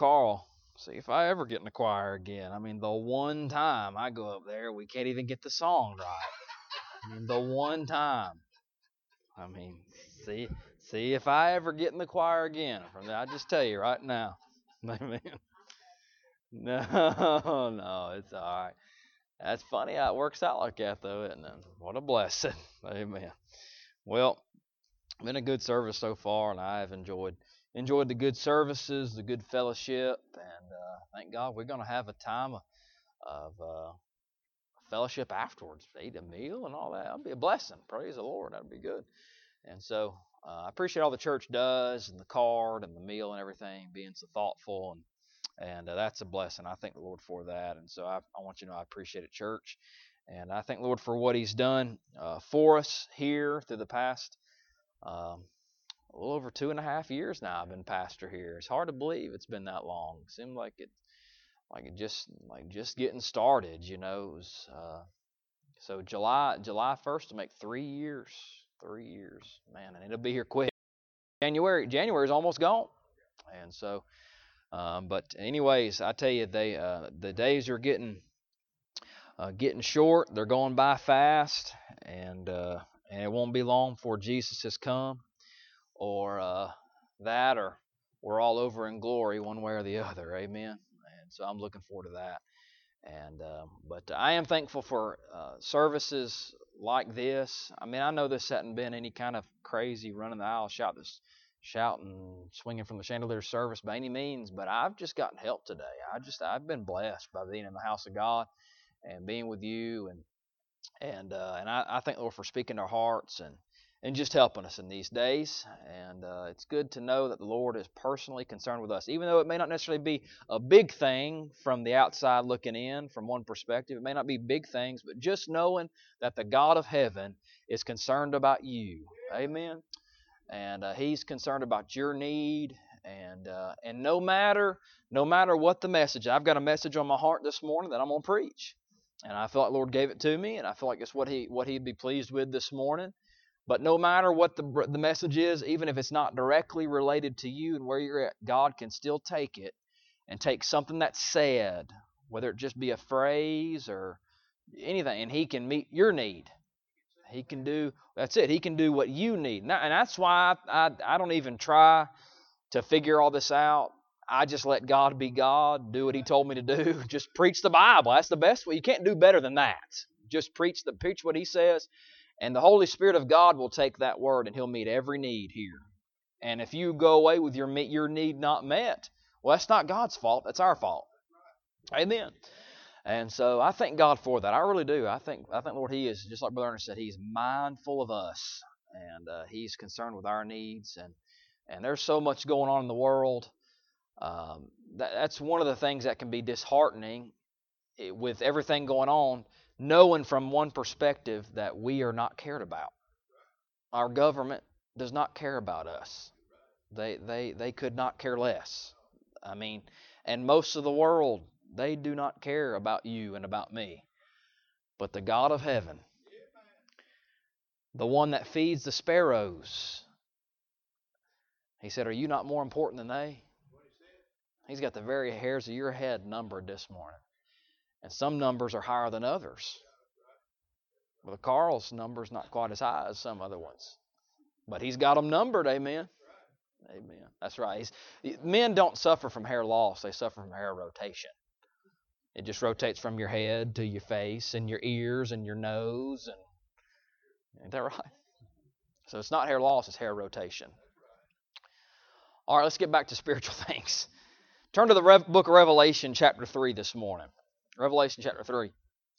Carl, see if I ever get in the choir again. I mean, the one time I go up there, we can't even get the song right. I mean, the one time. I mean, see, see if I ever get in the choir again. From that, I just tell you right now. Amen. No, no, it's all right. That's funny how it works out like that, though, isn't it? What a blessing. Amen. Well, been a good service so far, and I have enjoyed the good services, the good fellowship, and thank God we're going to have a time of fellowship afterwards. Eat a meal and all that. That'll be a blessing. Praise the Lord. That'll be good. And so I appreciate all the church does, and the card, and the meal, and everything, being so thoughtful, and that's a blessing. I thank the Lord for that. And so I want you to know I appreciate it, church. And I thank the Lord for what He's done for us here through the past um, a little over 2.5 years now. I've been pastor here. It's hard to believe it's been that long. It seemed like it just getting started. It was so July 1st to make 3 years. 3 years, man, and it'll be here quick. January is almost gone, and so. But anyways, I tell you, the days are getting short. They're going by fast, and it won't be long before Jesus has come, or or we're all over in glory, one way or the other. Amen. And so I'm looking forward to that. And but I am thankful for services like this. I mean, I know this hadn't been any kind of crazy running the aisle shouting, swinging from the chandelier service by any means, but I've just gotten help today. I've been blessed by being in the house of God and being with you, and I thank the Lord for speaking to our hearts and just helping us in these days. And it's good to know that the Lord is personally concerned with us, even though it may not necessarily be a big thing from the outside looking in, from one perspective. It may not be big things, but just knowing that the God of heaven is concerned about you. Amen. And He's concerned about your need, and no matter what the message, I've got a message on my heart this morning that I'm gonna preach, and I feel like the Lord gave it to me, and I feel like it's what He'd be pleased with this morning. But no matter what the message is, even if it's not directly related to you and where you're at, God can still take it and take something that's said, whether it just be a phrase or anything, and He can meet your need. He can do, that's it. He can do what you need. And that's why I don't even try to figure all this out. I just let God be God, do what He told me to do. Just preach the Bible. That's the best way. You can't do better than that. Just preach what He says, and the Holy Spirit of God will take that word and He'll meet every need here. And if you go away with your need not met, well, that's not God's fault. That's our fault. Amen. And so I thank God for that. I really do. I think Lord, He is, just like Brother Ernest said, He's mindful of us, and He's concerned with our needs. And there's so much going on in the world. That's one of the things that can be disheartening with everything going on, knowing from one perspective that we are not cared about. Our government does not care about us. They could not care less. I mean, and most of the world, they do not care about you and about me. But the God of heaven, the one that feeds the sparrows, He said, are you not more important than they? He's got the very hairs of your head numbered this morning. And some numbers are higher than others. Well, Carl's number's not quite as high as some other ones. But he's got them numbered, amen? Amen. That's right. Men don't suffer from hair loss. They suffer from hair rotation. It just rotates from your head to your face and your ears and your nose. Ain't that right? So it's not hair loss, it's hair rotation. All right, let's get back to spiritual things. Turn to the book of Revelation chapter 3 this morning. Revelation chapter 3.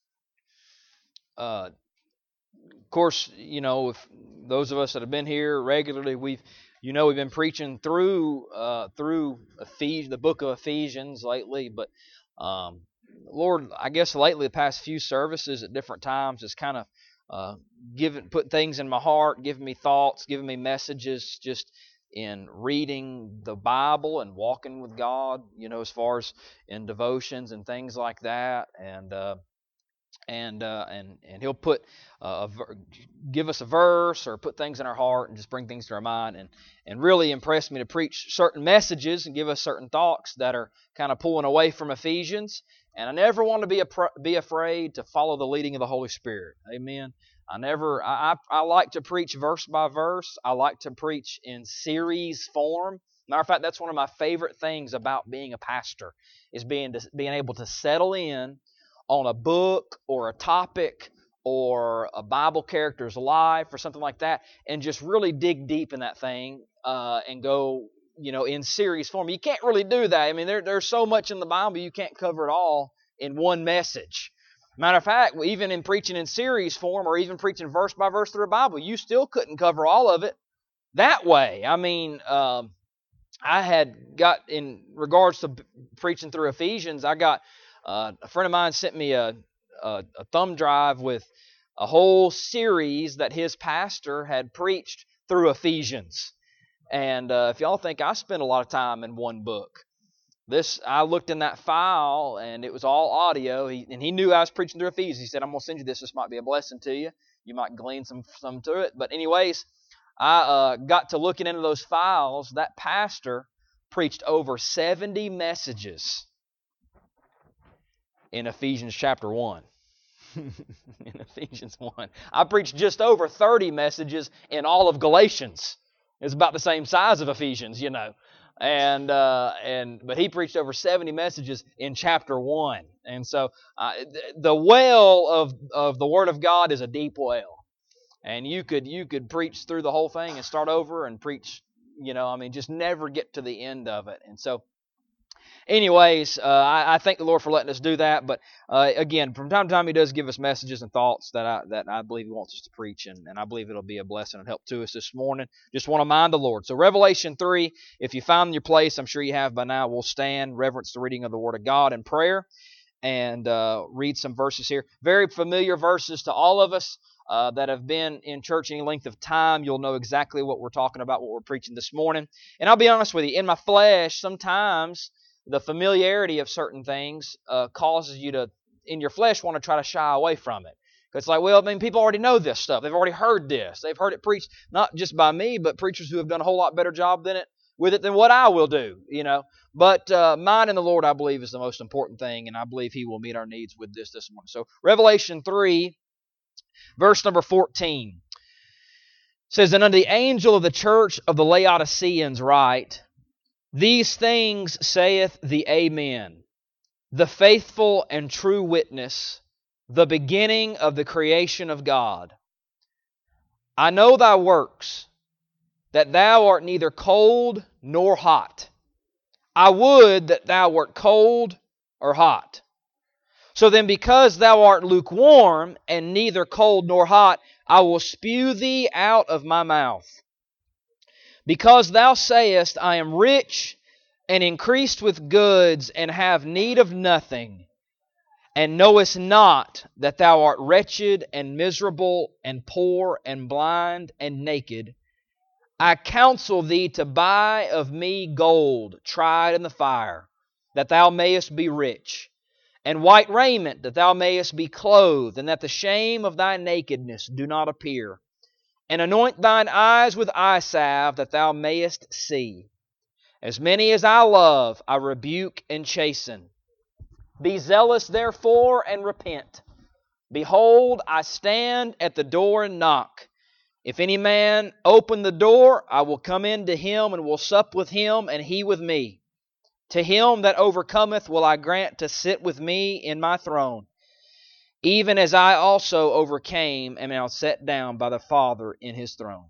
Of course, if those of us that have been here regularly, we've been preaching through the book of Ephesians lately, but Lord, I guess lately the past few services at different times has kind of put things in my heart, giving me thoughts, giving me messages just in reading the Bible and walking with God, as far as in devotions and things like that. And and he'll put give us a verse or put things in our heart and just bring things to our mind and really impress me to preach certain messages and give us certain thoughts that are kind of pulling away from Ephesians. And I never want to be afraid to follow the leading of the Holy Spirit. Amen. I like to preach verse by verse. I like to preach in series form. Matter of fact, that's one of my favorite things about being a pastor is being able to settle in on a book or a topic or a Bible character's life or something like that, and just really dig deep in that thing and go, in series form. You can't really do that. I mean, there's so much in the Bible you can't cover it all in one message. Matter of fact, even in preaching in series form or even preaching verse by verse through the Bible, you still couldn't cover all of it that way. I mean, I had got, in regards to preaching through Ephesians, I got a friend of mine sent me a thumb drive with a whole series that his pastor had preached through Ephesians. And if y'all think I spent a lot of time in one book, I looked in that file and it was all audio. He knew I was preaching through Ephesians. He said, "I'm going to send you this. This might be a blessing to you. You might glean some to it." But anyways, I got to looking into those files. That pastor preached over 70 messages in Ephesians chapter 1. In Ephesians 1. I preached just over 30 messages in all of Galatians. It's about the same size of Ephesians, but he preached over 70 messages in chapter 1. And so the well of the Word of God is a deep well. And you could preach through the whole thing and start over and preach, just never get to the end of it. And so anyways, I thank the Lord for letting us do that. But again, from time to time, He does give us messages and thoughts that I believe He wants us to preach, and I believe it'll be a blessing and help to us this morning. Just want to mind the Lord. So Revelation 3, if you found your place, I'm sure you have by now, we'll stand, reverence the reading of the Word of God in prayer, and read some verses here. Very familiar verses to all of us that have been in church any length of time. You'll know exactly what we're talking about, what we're preaching this morning. And I'll be honest with you, in my flesh, sometimes the familiarity of certain things causes you to, in your flesh, want to try to shy away from it. Because it's like, well, I mean, people already know this stuff. They've already heard this. They've heard it preached, not just by me, but preachers who have done a whole lot better job with it than what I will do, But mine in the Lord, I believe, is the most important thing, and I believe He will meet our needs with this morning. So Revelation 3, verse number 14, says, "And unto the angel of the church of the Laodiceans write, These things saith the Amen, the faithful and true witness, the beginning of the creation of God. I know thy works, that thou art neither cold nor hot. I would that thou wert cold or hot. So then, because thou art lukewarm and neither cold nor hot, I will spew thee out of my mouth. Because thou sayest, I am rich and increased with goods and have need of nothing, and knowest not that thou art wretched and miserable and poor and blind and naked, I counsel thee to buy of me gold tried in the fire, that thou mayest be rich, and white raiment, that thou mayest be clothed, and that the shame of thy nakedness do not appear. And anoint thine eyes with eye salve, that thou mayest see. As many as I love, I rebuke and chasten. Be zealous therefore, and repent. Behold, I stand at the door and knock. If any man open the door, I will come in to him, and will sup with him, and he with me. To him that overcometh will I grant to sit with me in my throne, even as I also overcame and am set down by the Father in His throne.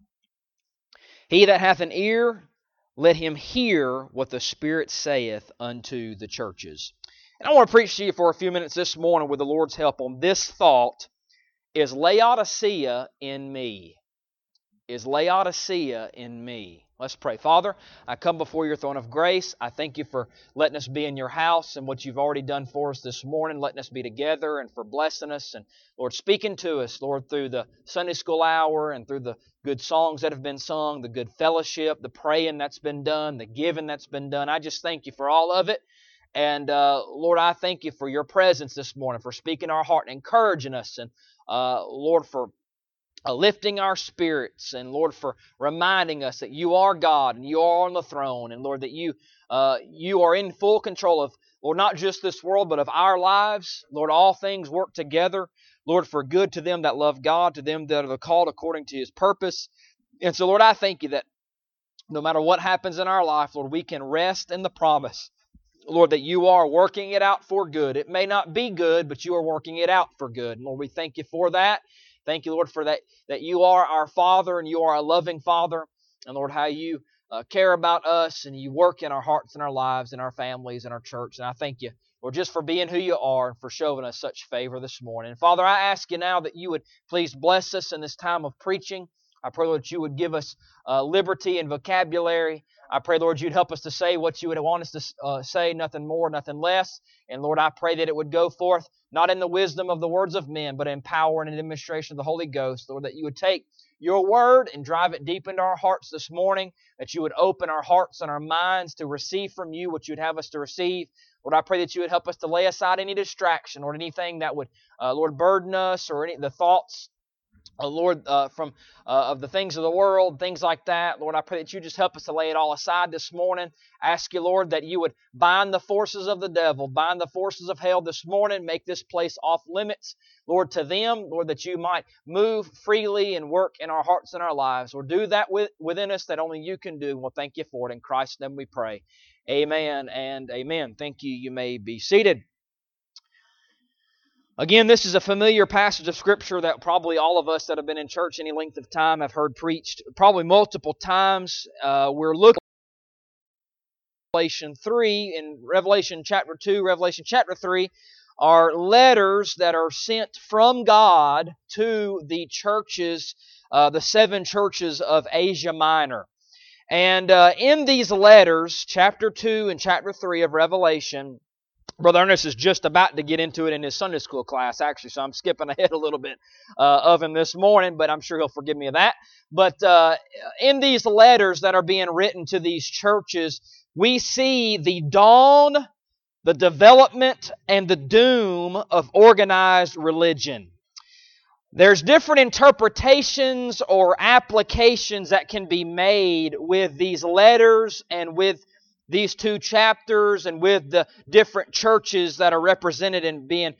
He that hath an ear, let him hear what the Spirit saith unto the churches." And I want to preach to you for a few minutes this morning with the Lord's help on this thought: is Laodicea in me? Is Laodicea in me? Let's pray. Father, I come before your throne of grace. I thank you for letting us be in your house and what you've already done for us this morning, letting us be together and for blessing us. And Lord, speaking to us, Lord, through the Sunday school hour and through the good songs that have been sung, the good fellowship, the praying that's been done, the giving that's been done. I just thank you for all of it. And Lord, I thank you for your presence this morning, for speaking our heart and encouraging us. And Lord, for lifting our spirits, and Lord, for reminding us that you are God and you are on the throne, and Lord, that you are in full control of, Lord, not just this world, but of our lives. Lord, all things work together, Lord, for good to them that love God, to them that are called according to His purpose. And so, Lord, I thank you that no matter what happens in our life, Lord, we can rest in the promise, Lord, that you are working it out for good. It may not be good, but you are working it out for good. And Lord, we thank you for that. Thank you, Lord, for that you are our Father and you are a loving Father. And Lord, how you care about us and you work in our hearts and our lives and our families and our church. And I thank you, Lord, just for being who you are and for showing us such favor this morning. And Father, I ask you now that you would please bless us in this time of preaching. I pray, Lord, that you would give us liberty and vocabulary. I pray, Lord, you'd help us to say what you would want us to say, nothing more, nothing less. And Lord, I pray that it would go forth, not in the wisdom of the words of men, but in power and in demonstration of the Holy Ghost. Lord, that you would take your word and drive it deep into our hearts this morning, that you would open our hearts and our minds to receive from you what you'd have us to receive. Lord, I pray that you would help us to lay aside any distraction or anything that would, Lord, burden us, or any the thoughts, Lord, from of the things of the world, things like that. Lord, I pray that you just help us to lay it all aside this morning. Ask you, Lord, that you would bind the forces of the devil, bind the forces of hell this morning, make this place off limits, Lord, to them. Lord, that you might move freely and work in our hearts and our lives. Lord, do that within us that only you can do. And we'll thank you for it. In Christ's name we pray. Amen and amen. Thank you. You may be seated. Again, this is a familiar passage of Scripture that probably all of us that have been in church any length of time have heard preached probably multiple times. We're looking at Revelation 3 and Revelation chapter 2, Revelation chapter 3 are letters that are sent from God to the churches, the 7 churches of Asia Minor. And in these letters, chapter 2 and chapter 3 of Revelation, Brother Ernest is just about to get into it in his Sunday school class, actually, so I'm skipping ahead a little bit of him this morning, but I'm sure he'll forgive me of that. But in these letters that are being written to these churches, we see the dawn, the development, and the doom of organized religion. There's different interpretations or applications that can be made with these letters and with these 2 chapters and with the different churches that are represented and being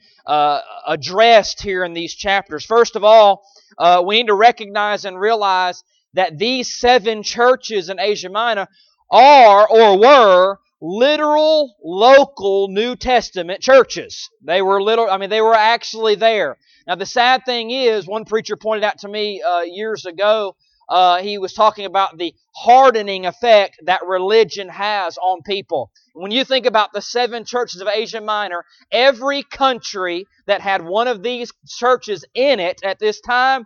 addressed here in these chapters. First of all, we need to recognize and realize that these 7 churches in Asia Minor are or were literal, local New Testament churches. They were actually there. Now, the sad thing is, one preacher pointed out to me years ago, he was talking about the hardening effect that religion has on people. When you think about the 7 churches of Asia Minor, every country that had one of these churches in it at this time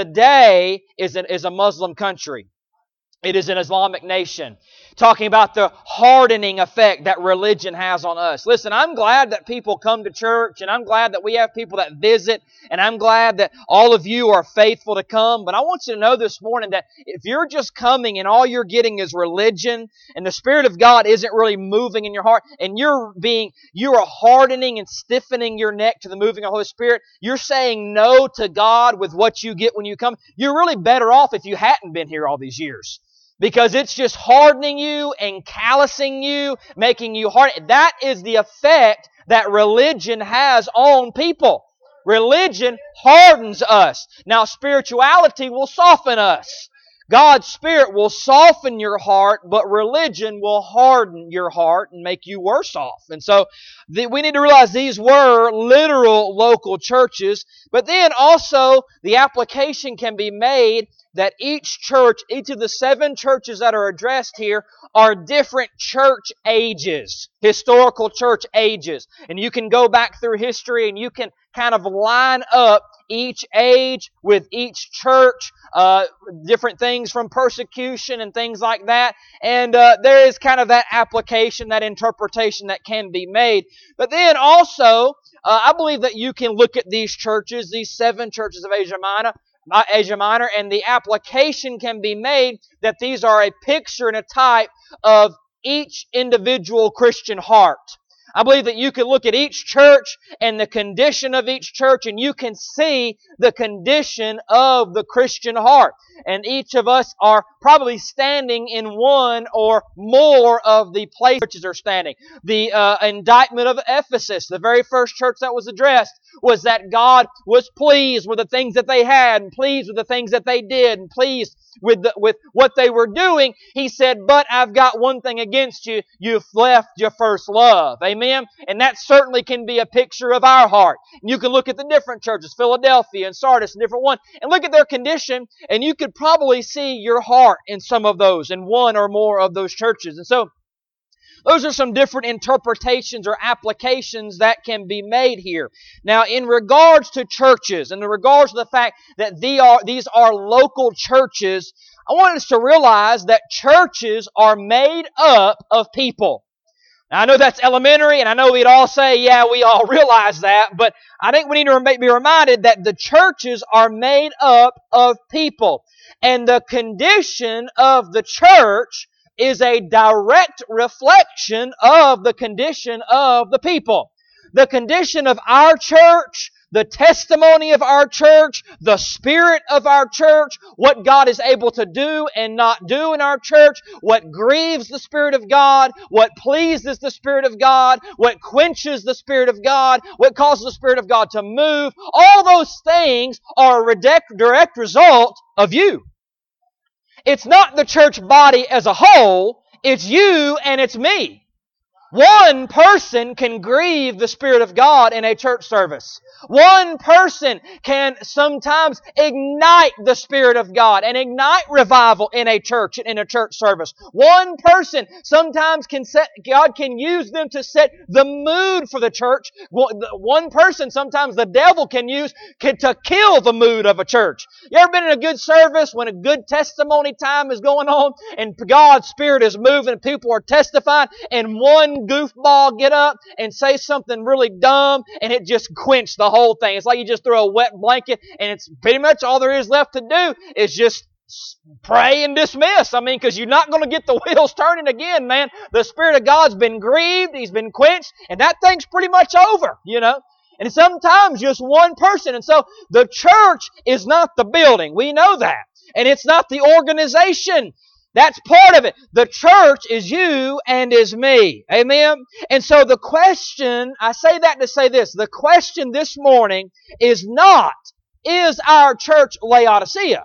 today is a Muslim country. It is an Islamic nation. Talking about the hardening effect that religion has on us. Listen, I'm glad that people come to church, and I'm glad that we have people that visit, and I'm glad that all of you are faithful to come. But I want you to know this morning that if you're just coming and all you're getting is religion, and the Spirit of God isn't really moving in your heart, and you are hardening and stiffening your neck to the moving of the Holy Spirit, you're saying no to God with what you get when you come. You're really better off if you hadn't been here all these years. Because it's just hardening you and callousing you, making you hard. That is the effect that religion has on people. Religion hardens us. Now, spirituality will soften us. God's Spirit will soften your heart, but religion will harden your heart and make you worse off. And so we need to realize these were literal local churches, but then also the application can be made that each church, each of the 7 churches that are addressed here are different church ages, historical church ages. And you can go back through history and you can kind of line up each age with each church, different things from persecution and things like that. And there is kind of that application, that interpretation that can be made. But then also, I believe that you can look at these churches, these 7 churches of Asia Minor, and the application can be made that these are a picture and a type of each individual Christian heart. I believe that you can look at each church and the condition of each church, and you can see the condition of the Christian heart. And each of us are probably standing in one or more of the places churches are standing. The indictment of Ephesus, the very first church that was addressed, was that God was pleased with the things that they had, and pleased with the things that they did, and pleased with what they were doing. He said, but I've got one thing against you. You've left your first love. Amen? And that certainly can be a picture of our heart. You can look at the different churches, Philadelphia and Sardis, and different one, and look at their condition, and you could probably see your heart in some of those, in one or more of those churches. And so, those are some different interpretations or applications that can be made here. Now, in regards to churches, and in regards to the fact that these are local churches, I want us to realize that churches are made up of people. Now, I know that's elementary, and I know we'd all say, yeah, we all realize that, but I think we need to be reminded that the churches are made up of people. And the condition of the church is a direct reflection of the condition of the people. The condition of our church, the testimony of our church, the spirit of our church, what God is able to do and not do in our church, what grieves the Spirit of God, what pleases the Spirit of God, what quenches the Spirit of God, what causes the Spirit of God to move, all those things are a direct result of you. It's not the church body as a whole, it's you and it's me. One person can grieve the Spirit of God in a church service. One person can sometimes ignite the Spirit of God and ignite revival in a church, in a church service. One person sometimes God can use them to set the mood for the church. One person sometimes the devil can use to kill the mood of a church. You ever been in a good service when a good testimony time is going on and God's Spirit is moving and people are testifying, and one goofball get up and say something really dumb and it just quenched the whole thing. It's like you just throw a wet blanket and it's pretty much all there is left to do is just pray and dismiss. I mean, because you're not going to get the wheels turning again, man. The Spirit of God's been grieved, He's been quenched, and that thing's pretty much over, you know. And sometimes just one person. And so the church is not the building. We know that. And it's not the organization. That's part of it. The church is you and is me. Amen? And so the question, I say that to say this, the question this morning is not, is our church Laodicea?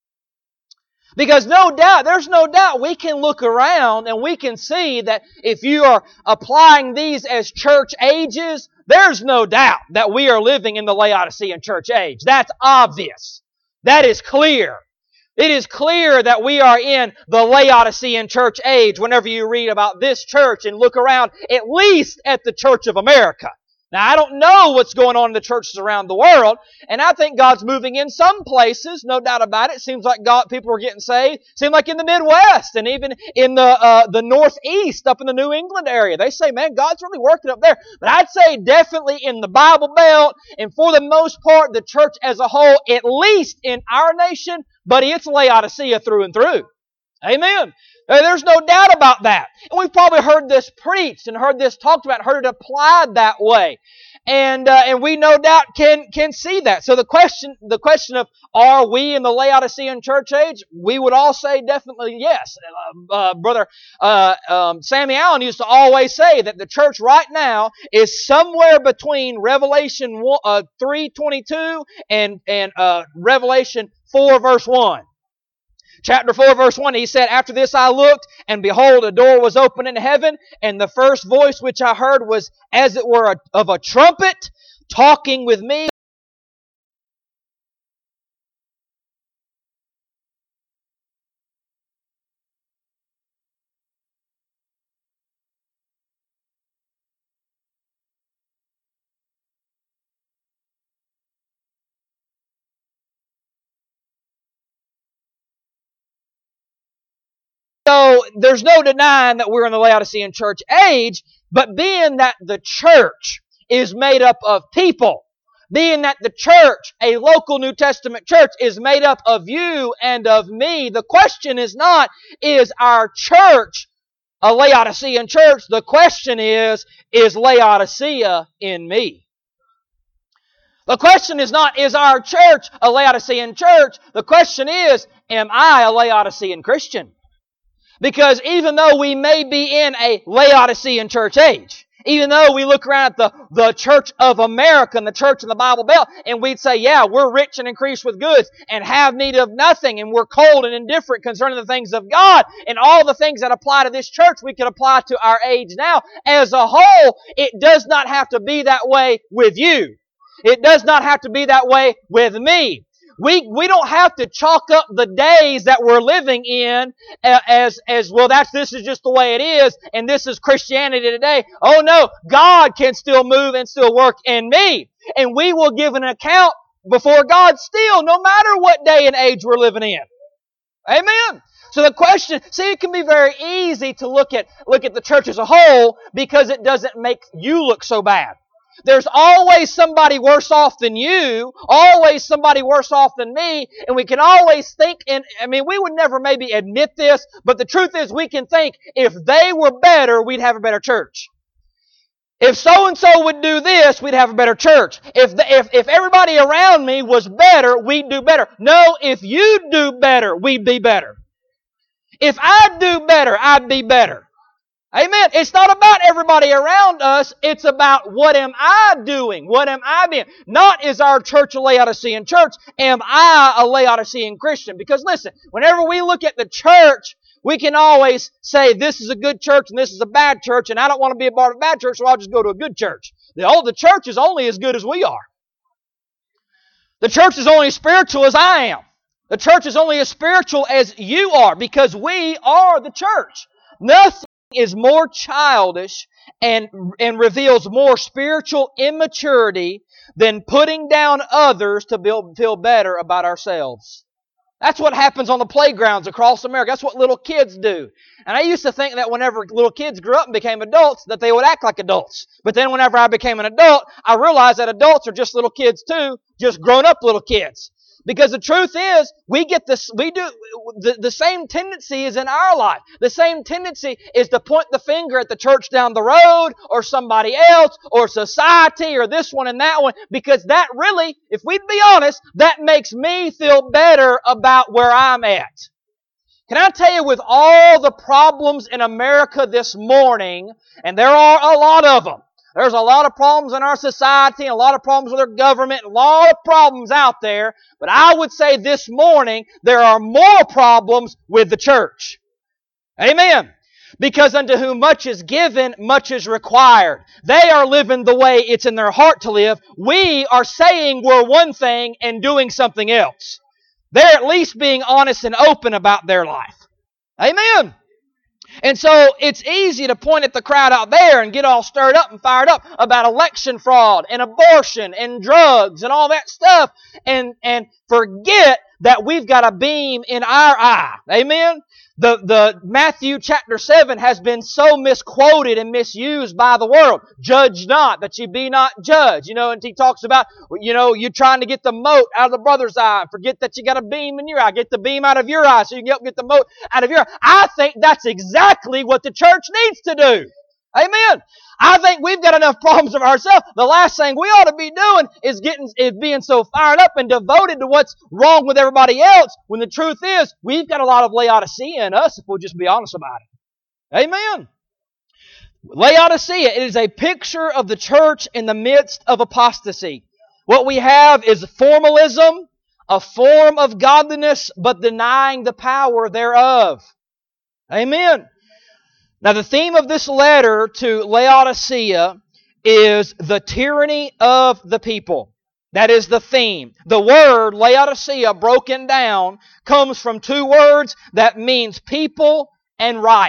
Because there's no doubt we can look around and we can see that if you are applying these as church ages, there's no doubt that we are living in the Laodicean church age. That's obvious. That is clear. It is clear that we are in the Laodicean church age whenever you read about this church and look around at least at the Church of America. Now, I don't know what's going on in the churches around the world, and I think God's moving in some places, no doubt about it. Seems like people are getting saved. Seems like in the Midwest and even in the Northeast, up in the New England area. They say, man, God's really working up there. But I'd say definitely in the Bible Belt, and for the most part, the church as a whole, at least in our nation, buddy, it's Laodicea through and through. Amen. There's no doubt about that. And we've probably heard this preached and heard this talked about, heard it applied that way. And we no doubt can see that. So the question of, are we in the Laodicean church age? We would all say definitely yes. Brother Sammy Allen used to always say that the church right now is somewhere between Revelation 3:22 and Revelation 4 verse 1. Chapter 4, verse 1, he said, after this I looked, and behold, a door was opened in heaven, and the first voice which I heard was as it were of a trumpet, talking with me. So there's no denying that we're in the Laodicean church age, but being that the church is made up of people, being that the church, a local New Testament church, is made up of you and of me, the question is not, is our church a Laodicean church. The question is Laodicea in me? The question is not, is our church a Laodicean church? The question is, am I a Laodicean Christian? Because even though we may be in a Laodicean church age, even though we look around at the Church of America and the Church in the Bible Belt, and we'd say, yeah, we're rich and increased with goods and have need of nothing, and we're cold and indifferent concerning the things of God, and all the things that apply to this church we can apply to our age now. As a whole, it does not have to be that way with you. It does not have to be that way with me. We don't have to chalk up the days that we're living in as well, this is just the way it is, and this is Christianity today. Oh no, God can still move and still work in me. And we will give an account before God still, no matter what day and age we're living in. Amen. So the question, see, it can be very easy to look at the church as a whole because it doesn't make you look so bad. There's always somebody worse off than you, always somebody worse off than me, and we can always think, we would never maybe admit this, but the truth is we can think, if they were better, we'd have a better church. If so-and-so would do this, we'd have a better church. If everybody around me was better, we'd do better. No, if you do better, we'd be better. If I do better, I'd be better. Amen. It's not about everybody around us. It's about what am I doing? What am I being? Not is our church a Laodicean church. Am I a Laodicean Christian? Because listen, whenever we look at the church, we can always say this is a good church and this is a bad church, and I don't want to be a part of a bad church, so I'll just go to a good church. The church is only as good as we are. The church is only as spiritual as I am. The church is only as spiritual as you are, because we are the church. Nothing is more childish and reveals more spiritual immaturity than putting down others to feel better about ourselves. That's what happens on the playgrounds across America. That's what little kids do. And I used to think that whenever little kids grew up and became adults, that they would act like adults. But then whenever I became an adult, I realized that adults are just little kids too, just grown-up little kids. Because the truth is, the same tendency is in our life. The same tendency is to point the finger at the church down the road, or somebody else, or society, or this one and that one, because that really, if we'd be honest, that makes me feel better about where I'm at. Can I tell you, with all the problems in America this morning, and there are a lot of them, there's a lot of problems in our society, and a lot of problems with our government, and a lot of problems out there. But I would say this morning, there are more problems with the church. Amen. Because unto whom much is given, much is required. They are living the way it's in their heart to live. We are saying we're one thing and doing something else. They're at least being honest and open about their life. Amen. And so it's easy to point at the crowd out there and get all stirred up and fired up about election fraud and abortion and drugs and all that stuff, and forget that we've got a beam in our eye. Amen? The Matthew chapter 7 has been so misquoted and misused by the world. Judge not, that ye be not judged. And he talks about, you're trying to get the mote out of the brother's eye, and forget that you got a beam in your eye. Get the beam out of your eye so you can help get the mote out of your eye. I think that's exactly what the church needs to do. Amen. I think we've got enough problems of ourselves. The last thing we ought to be doing is being so fired up and devoted to what's wrong with everybody else, when the truth is, we've got a lot of Laodicea in us, if we'll just be honest about it. Amen. Laodicea, it is a picture of the church in the midst of apostasy. What we have is formalism, a form of godliness, but denying the power thereof. Amen. Now, the theme of this letter to Laodicea is the tyranny of the people. That is the theme. The word Laodicea, broken down, comes from two words that means people and right.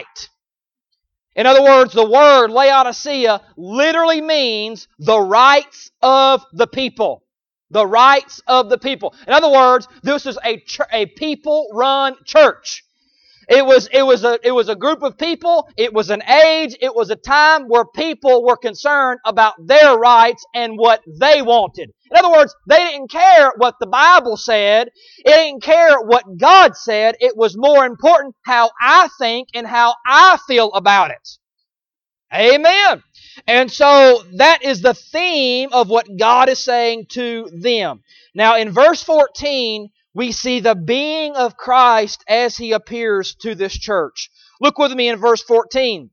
In other words, the word Laodicea literally means the rights of the people. The rights of the people. In other words, this is a people-run church. It was a group of people, it was an age, it was a time where people were concerned about their rights and what they wanted. In other words, they didn't care what the Bible said, it didn't care what God said, it was more important how I think and how I feel about it. Amen. And so that is the theme of what God is saying to them. Now in verse 14, we see the being of Christ as He appears to this church. Look with me in verse 14.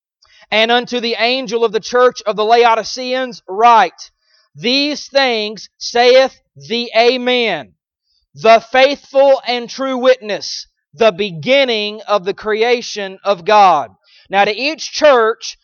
And unto the angel of the church of the Laodiceans write, These things saith the Amen, the faithful and true witness, the beginning of the creation of God. Now to each church,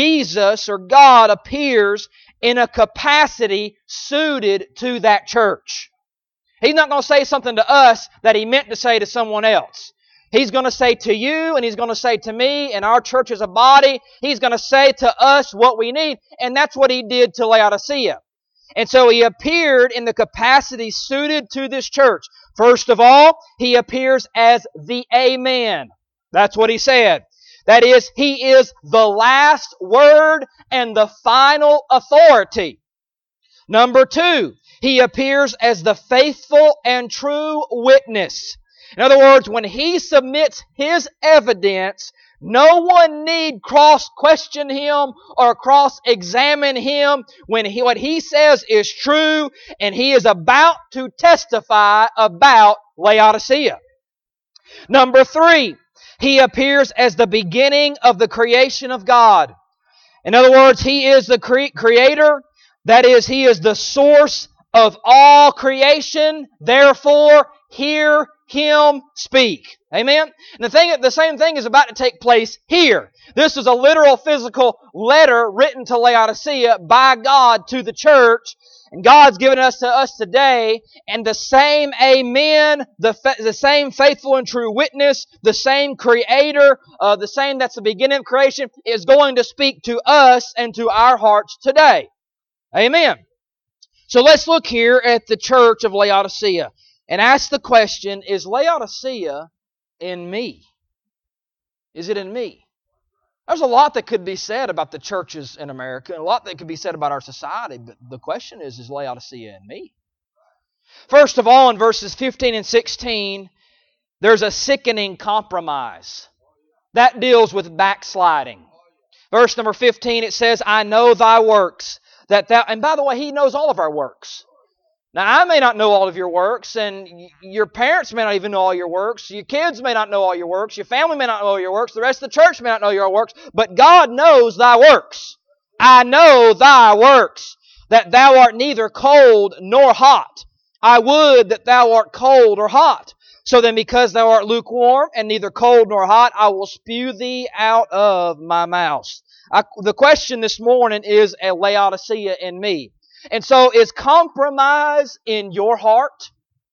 Jesus or God appears in a capacity suited to that church. He's not going to say something to us that He meant to say to someone else. He's going to say to you and He's going to say to me and our church as a body. He's going to say to us what we need. And that's what He did to Laodicea. And so He appeared in the capacity suited to this church. First of all, He appears as the Amen. That's what He said. That is, He is the last word and the final authority. Number two, He appears as the faithful and true witness. In other words, when He submits His evidence, no one need cross-question Him or cross-examine Him when what He says is true and He is about to testify about Laodicea. Number three, He appears as the beginning of the creation of God. In other words, He is the creator. That is, He is the source of all creation. Therefore, hear Him speak. Amen? And the same thing is about to take place here. This is a literal physical letter written to Laodicea by God to the church. And God's given us to us today. And the same Amen, the same faithful and true witness, the same Creator, the same that's the beginning of creation, is going to speak to us and to our hearts today. Amen. So let's look here at the church of Laodicea and ask the question, is Laodicea in me? Is it in me? There's a lot that could be said about the churches in America, and a lot that could be said about our society, but the question is Laodicea in me? First of all, in verses 15 and 16, there's a sickening compromise. That deals with backsliding. Verse number 15, it says, I know thy works, that thou... And by the way, He knows all of our works. Now, I may not know all of your works, and your parents may not even know all your works. Your kids may not know all your works. Your family may not know all your works. The rest of the church may not know your works. But God knows thy works. I know thy works, that thou art neither cold nor hot. I would that thou art cold or hot. So then, because thou art lukewarm and neither cold nor hot, I will spew thee out of my mouth. The question this morning is a Laodicea in me. And so, is compromise in your heart?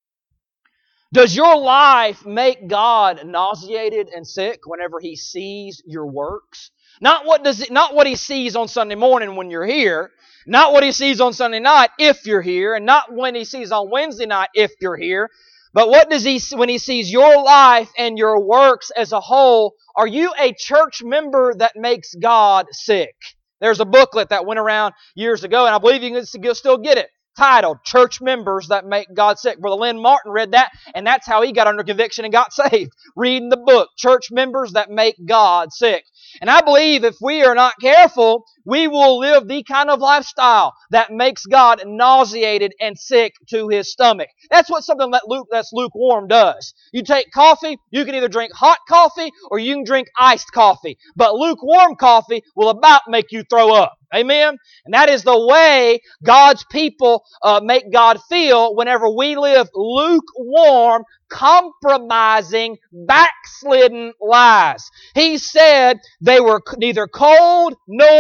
Does your life make God nauseated and sick whenever He sees your works? Not what He sees on Sunday morning when you're here, not what He sees on Sunday night if you're here, and not when He sees on Wednesday night if you're here. But what does He when He sees your life and your works as a whole? Are you a church member that makes God sick? There's a booklet that went around years ago, and I believe you can still get it, titled Church Members That Make God Sick. Brother Lynn Martin read that, and that's how he got under conviction and got saved. Reading the book, Church Members That Make God Sick. And I believe if we are not careful, we will live the kind of lifestyle that makes God nauseated and sick to His stomach. That's what something that's lukewarm does. You take coffee, you can either drink hot coffee or you can drink iced coffee. But lukewarm coffee will about make you throw up. Amen? And that is the way God's people make God feel whenever we live lukewarm, compromising, backslidden lives. He said they were neither cold nor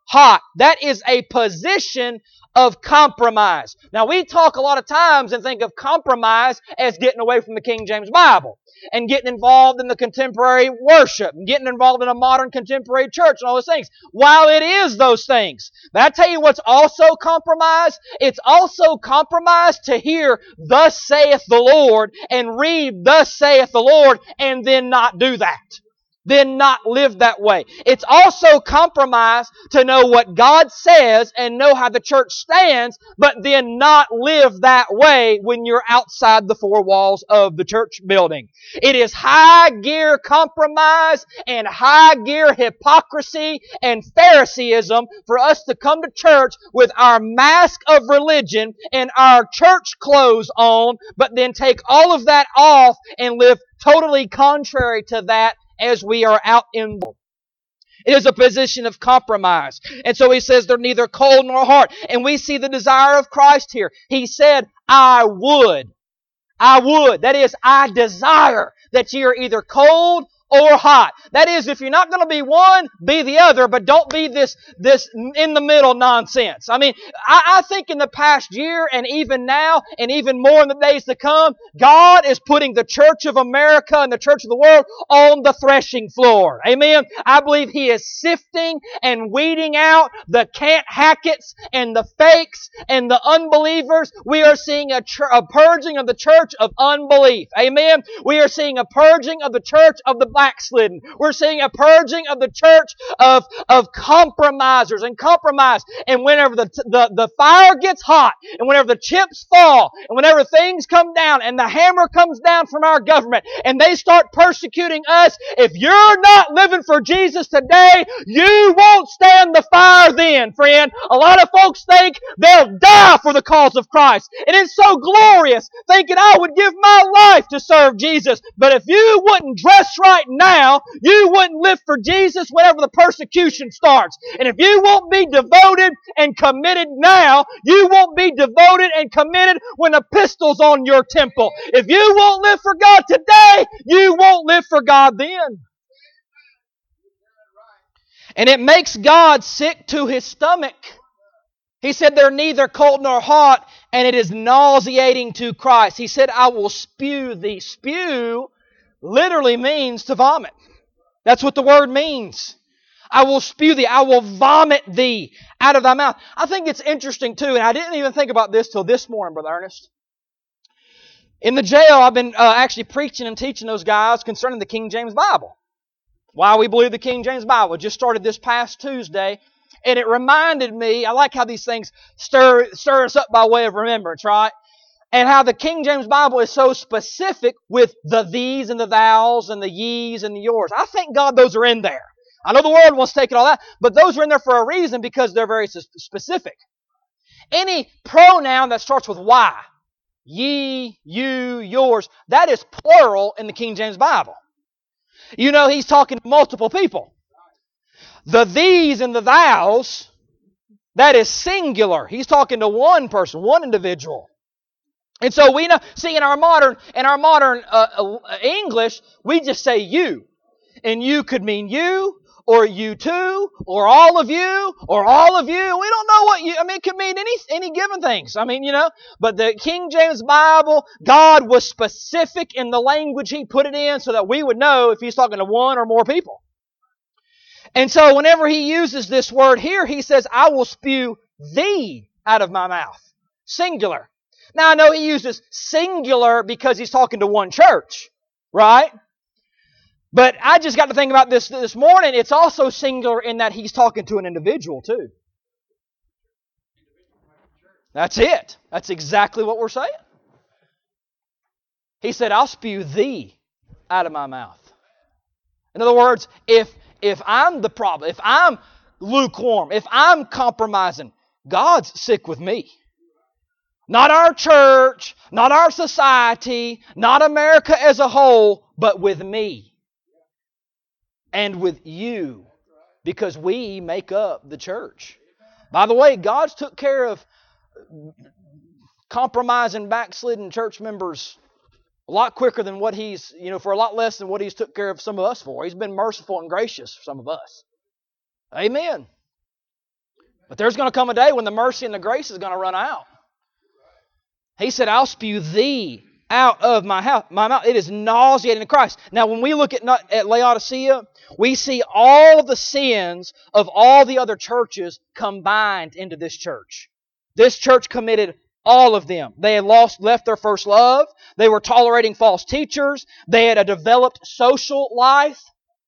hot. That is a position of compromise. Now, we talk a lot of times and think of compromise as getting away from the King James Bible and getting involved in the contemporary worship and getting involved in a modern contemporary church and all those things. While it is those things, but I tell you what's also compromise. It's also compromise to hear "Thus saith the Lord" and read "Thus saith the Lord" and then not do that. Then not live that way. It's also compromise to know what God says and know how the church stands, but then not live that way when you're outside the four walls of the church building. It is high gear compromise and high gear hypocrisy and Phariseeism for us to come to church with our mask of religion and our church clothes on, but then take all of that off and live totally contrary to that as we are out in the world. It is a position of compromise. And so he says they're neither cold nor hot. And we see the desire of Christ here. He said, I would. That is, I desire that ye are either cold or hot. That is, if you're not going to be one, be the other, but don't be this in the middle nonsense. I mean, I think in the past year and even now and even more in the days to come, God is putting the Church of America and the Church of the world on the threshing floor. Amen? I believe He is sifting and weeding out the Can't Hackets and the fakes and the unbelievers. We are seeing a purging of the church of unbelief. Amen? We are seeing a purging of the church of the backslidden. We're seeing a purging of the church of compromisers and compromise. And whenever the fire gets hot, and whenever the chips fall, and whenever things come down, and the hammer comes down from our government, and they start persecuting us, if you're not living for Jesus today, you won't stand the fire then, friend. A lot of folks think they'll die for the cause of Christ. And it's so glorious thinking I would give my life to serve Jesus. But if you wouldn't dress right now, you wouldn't live for Jesus whenever the persecution starts. And if you won't be devoted and committed now, you won't be devoted and committed when a pistol's on your temple. If you won't live for God today, you won't live for God then. And it makes God sick to His stomach. He said they're neither cold nor hot, and it is nauseating to Christ. He said, I will spew thee. Spew literally means to vomit. That's what the word means. I will spew thee. I will vomit thee out of thy mouth. I think it's interesting too, and I didn't even think about this till this morning, Brother Ernest. In the jail, I've been actually preaching and teaching those guys concerning the King James Bible. Why we believe the King James Bible. It just started this past Tuesday, and it reminded me, I like how these things stir us up by way of remembrance, right? And how the King James Bible is so specific with the these and the thous and the ye's and the yours. I thank God those are in there. I know the world wants to take it all that, but those are in there for a reason because they're very specific. Any pronoun that starts with Y, ye, you, yours, that is plural in the King James Bible. You know He's talking to multiple people. The these and the thous, that is singular. He's talking to one person, one individual. And so we know, see, in our modern English, we just say you. And you could mean you, or you too, or all of you, or all of you. We don't know what you, it could mean any given things. But the King James Bible, God was specific in the language He put it in so that we would know if He's talking to one or more people. And so whenever He uses this word here, He says, I will spew thee out of my mouth. Singular. Now, I know He uses singular because He's talking to one church, right? But I just got to think about this morning. It's also singular in that He's talking to an individual, too. That's it. That's exactly what we're saying. He said, I'll spew thee out of my mouth. In other words, if I'm the problem, if I'm lukewarm, if I'm compromising, God's sick with me. Not our church, not our society, not America as a whole, but with me. And with you. Because we make up the church. By the way, God's took care of compromising, backslidden church members a lot quicker than what He's, for a lot less than what He's took care of some of us for. He's been merciful and gracious for some of us. Amen. But there's going to come a day when the mercy and the grace is going to run out. He said, I'll spew thee out of my mouth. It is nauseating to Christ. Now, when we look at Laodicea, we see all the sins of all the other churches combined into this church. This church committed all of them. They had left their first love. They were tolerating false teachers. They had a developed social life.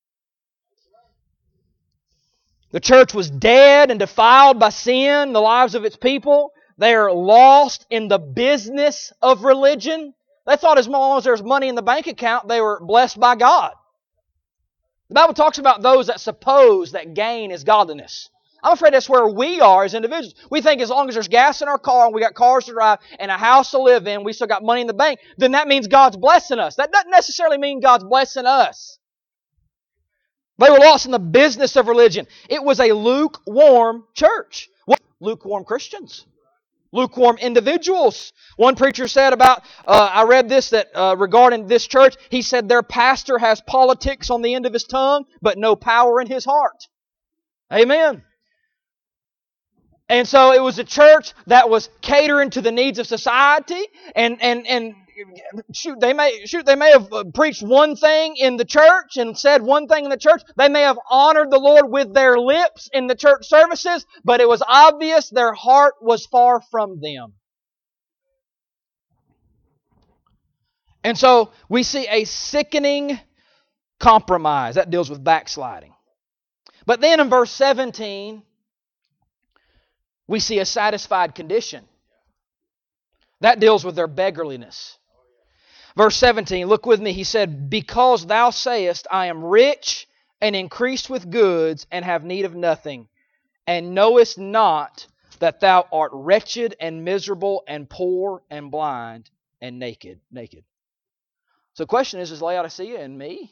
The church was dead and defiled by sin, the lives of its people. They are lost in the business of religion. They thought as long as there was money in the bank account, they were blessed by God. The Bible talks about those that suppose that gain is godliness. I'm afraid that's where we are as individuals. We think as long as there's gas in our car and we got cars to drive and a house to live in, we still got money in the bank, then that means God's blessing us. That doesn't necessarily mean God's blessing us. They were lost in the business of religion. It was a lukewarm church. Lukewarm Christians. Lukewarm individuals. One preacher said about, I read this that regarding this church, he said their pastor has politics on the end of his tongue, but no power in his heart. Amen. And so it was a church that was catering to the needs of society, and they may have preached one thing in the church and said one thing in the church. They may have honored the Lord with their lips in the church services, but it was obvious their heart was far from them. And so we see a sickening compromise. That deals with backsliding. But then in verse 17, we see a satisfied condition. That deals with their beggarliness. Verse 17, look with me. He said, because thou sayest, I am rich and increased with goods and have need of nothing, and knowest not that thou art wretched and miserable and poor and blind and naked. So the question is Laodicea in me?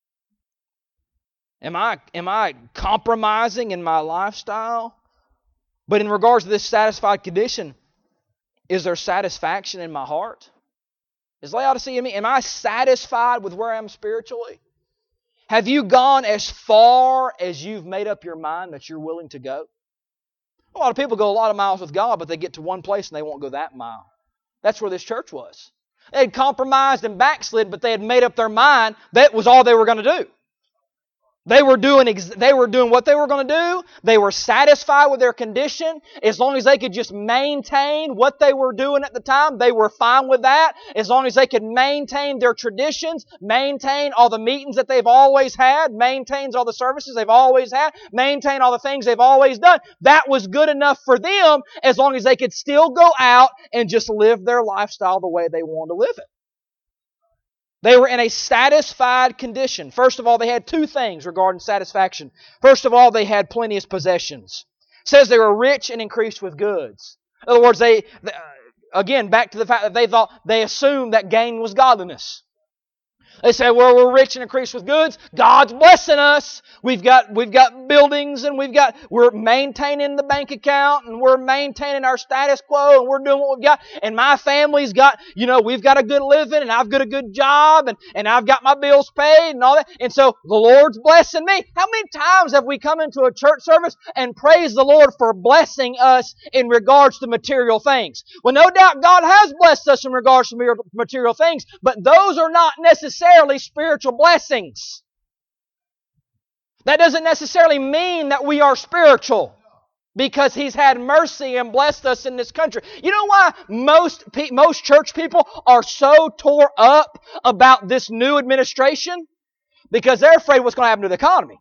Am I compromising in my lifestyle? But in regards to this satisfied condition, is there satisfaction in my heart? Is Laodicea in me? Am I satisfied with where I am spiritually? Have you gone as far as you've made up your mind that you're willing to go? A lot of people go a lot of miles with God, but they get to one place and they won't go that mile. That's where this church was. They had compromised and backslid, but they had made up their mind that was all they were going to do. They were doing what they were going to do. They were satisfied with their condition. As long as they could just maintain what they were doing at the time, they were fine with that. As long as they could maintain their traditions, maintain all the meetings that they've always had, maintain all the services they've always had, maintain all the things they've always done, that was good enough for them as long as they could still go out and just live their lifestyle the way they wanted to live it. They were in a satisfied condition. First of all, they had two things regarding satisfaction. First of all, they had plenteous possessions. It says they were rich and increased with goods. In other words, again, back to the fact that they assumed that gain was godliness. They say, well, we're rich and increased with goods. God's blessing us. We've got buildings and we're maintaining the bank account and we're maintaining our status quo and we're doing what we've got. And my family's got, we've got a good living and I've got a good job and I've got my bills paid and all that. And so the Lord's blessing me. How many times have we come into a church service and praised the Lord for blessing us in regards to material things? Well, no doubt God has blessed us in regards to material things, but those are not necessarily spiritual blessings. That doesn't necessarily mean that we are spiritual because He's had mercy and blessed us in this country. You know why most church people are so tore up about this new administration? Because they're afraid what's going to happen to the economy.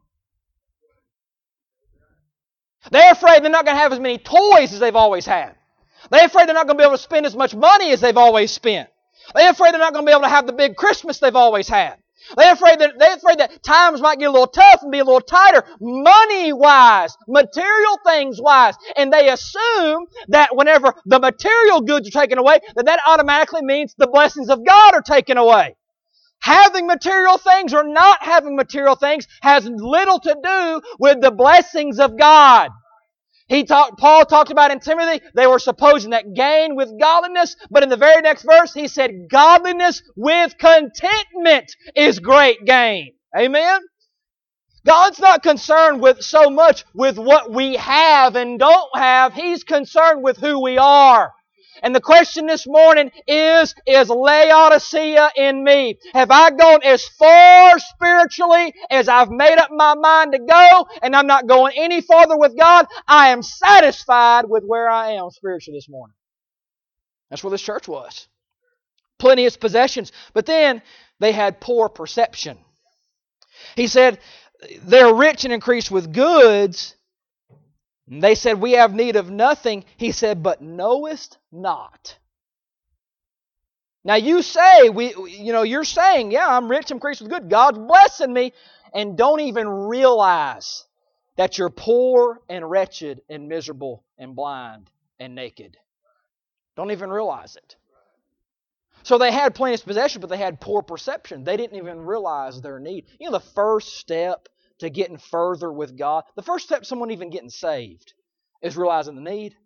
They're afraid they're not going to have as many toys as they've always had. They're afraid they're not going to be able to spend as much money as they've always spent. They're afraid they're not going to be able to have the big Christmas they've always had. They're afraid that times might get a little tough and be a little tighter, money-wise, material things-wise. And they assume that whenever the material goods are taken away, that automatically means the blessings of God are taken away. Having material things or not having material things has little to do with the blessings of God. Paul talked about in Timothy, they were supposing that gain with godliness, but in the very next verse, he said, godliness with contentment is great gain. Amen? God's not concerned with so much with what we have and don't have. He's concerned with who we are. And the question this morning is Laodicea in me? Have I gone as far spiritually as I've made up my mind to go, and I'm not going any farther with God? I am satisfied with where I am spiritually this morning. That's where this church was. Plenty of possessions, but then they had poor perception. He said, they're rich and increased with goods. And they said, we have need of nothing. He said, but knowest not. Now you say, you're saying, yeah, I'm rich and increased with good. God's blessing me. And don't even realize that you're poor and wretched and miserable and blind and naked. Don't even realize it. So they had plenty of possession, but they had poor perception. They didn't even realize their need. You know, the first step to getting further with God, the first step to someone even getting saved is realizing the need.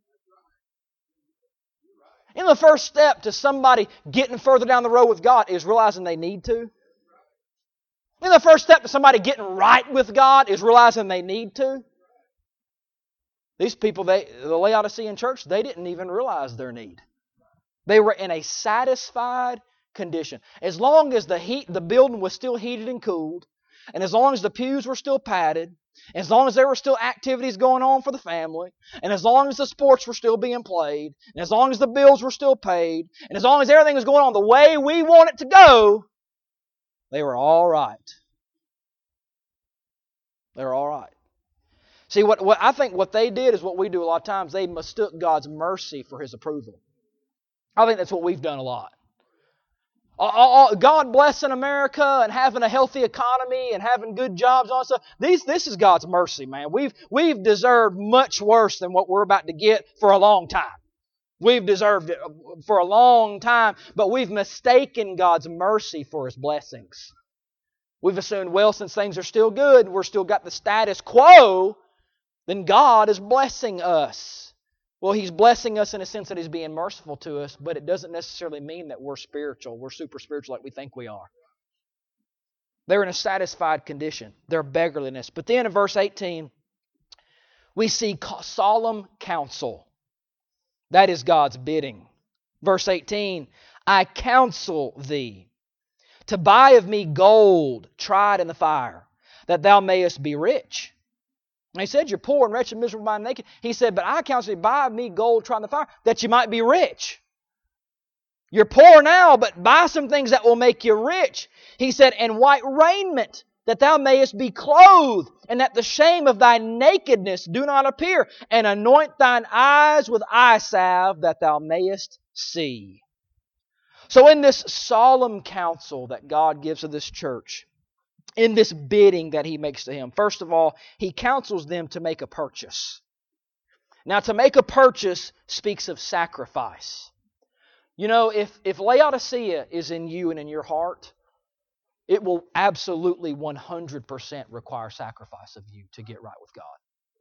You know, the first step to somebody getting further down the road with God is realizing they need to. You know, the first step to somebody getting right with God is realizing they need to. These people, the Laodicean church, they didn't even realize their need. They were in a satisfied condition. As long as the building was still heated and cooled, and as long as the pews were still padded, as long as there were still activities going on for the family, and as long as the sports were still being played, and as long as the bills were still paid, and as long as everything was going on the way we want it to go, they were all right. They were all right. See, what I think what they did is what we do a lot of times. They mistook God's mercy for His approval. I think that's what we've done a lot. God blessing America and having a healthy economy and having good jobs and all that stuff. This is God's mercy, man. We've deserved much worse than what we're about to get for a long time. We've deserved it for a long time, but we've mistaken God's mercy for His blessings. We've assumed, well, since things are still good and we're still got the status quo, then God is blessing us. Well, He's blessing us in a sense that He's being merciful to us, but it doesn't necessarily mean that we're spiritual. We're super spiritual like we think we are. They're in a satisfied condition. Their beggarliness. But then in verse 18, we see solemn counsel. That is God's bidding. Verse 18, I counsel thee to buy of me gold tried in the fire, that thou mayest be rich. And he said, you're poor and wretched, miserable, blind, and naked. He said, but I counsel you, buy of me gold tried in the fire, that you might be rich. You're poor now, but buy some things that will make you rich. He said, and white raiment, that thou mayest be clothed, and that the shame of thy nakedness do not appear, and anoint thine eyes with eye salve, that thou mayest see. So in this solemn counsel that God gives to this church, in this bidding that He makes to him, first of all, He counsels them to make a purchase. Now, to make a purchase speaks of sacrifice. You know, if Laodicea is in you and in your heart, it will absolutely 100% require sacrifice of you to get right with God.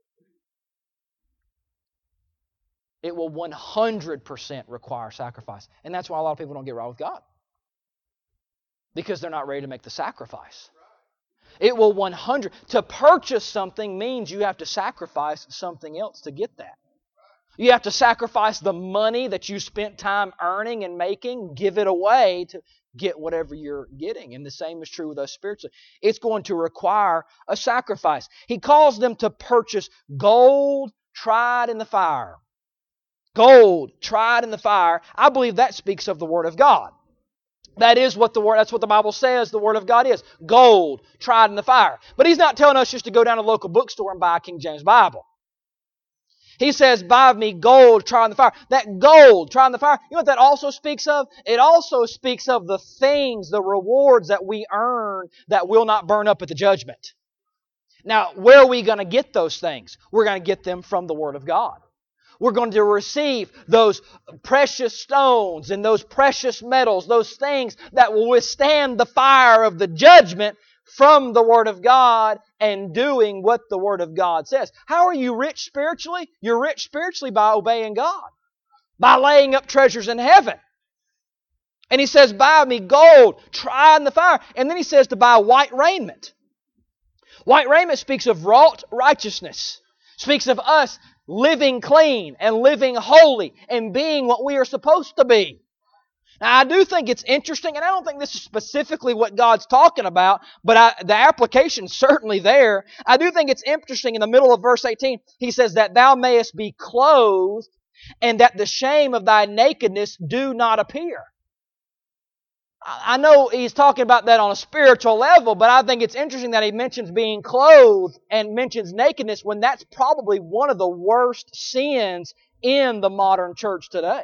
It will 100% require sacrifice. And that's why a lot of people don't get right with God. Because they're not ready to make the sacrifice. It will 100. To purchase something means you have to sacrifice something else to get that. You have to sacrifice the money that you spent time earning and making, give it away to get whatever you're getting. And the same is true with us spiritually. It's going to require a sacrifice. He calls them to purchase gold tried in the fire. Gold tried in the fire. I believe that speaks of the Word of God. That's what the Bible says the Word of God is. Gold tried in the fire. But He's not telling us just to go down to a local bookstore and buy a King James Bible. He says, buy of me gold tried in the fire. That gold tried in the fire, you know what that also speaks of? It also speaks of the things, the rewards that we earn that will not burn up at the judgment. Now, where are we going to get those things? We're going to get them from the Word of God. We're going to receive those precious stones and those precious metals, those things that will withstand the fire of the judgment from the Word of God and doing what the Word of God says. How are you rich spiritually? You're rich spiritually by obeying God, by laying up treasures in heaven. And He says, buy me gold, tried in the fire. And then He says to buy white raiment. White raiment speaks of wrought righteousness. Speaks of us living clean and living holy and being what we are supposed to be. Now, I do think it's interesting, and I don't think this is specifically what God's talking about, but the application's certainly there. I do think it's interesting in the middle of verse 18, He says that thou mayest be clothed and that the shame of thy nakedness do not appear. I know He's talking about that on a spiritual level, but I think it's interesting that He mentions being clothed and mentions nakedness when that's probably one of the worst sins in the modern church today.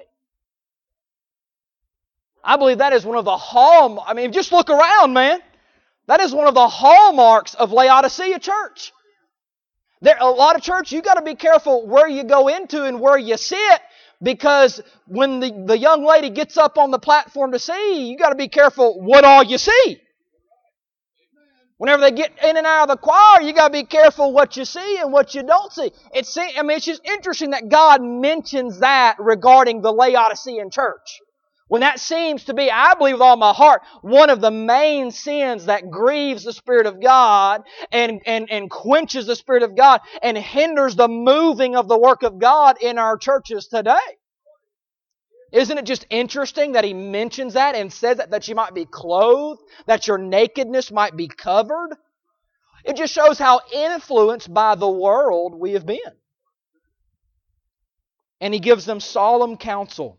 I believe that is one of the just look around, man. That is one of the hallmarks of Laodicea church. A lot of church, you got to be careful where you go into and where you sit, because when the young lady gets up on the platform to sing, you got to be careful what all you see. Whenever they get in and out of the choir, you got to be careful what you see and what you don't see. It's just interesting that God mentions that regarding the Laodicean church. When that seems to be, I believe with all my heart, one of the main sins that grieves the Spirit of God and quenches the Spirit of God and hinders the moving of the work of God in our churches today. Isn't it just interesting that He mentions that and says that you might be clothed, that your nakedness might be covered? It just shows how influenced by the world we have been. And He gives them solemn counsel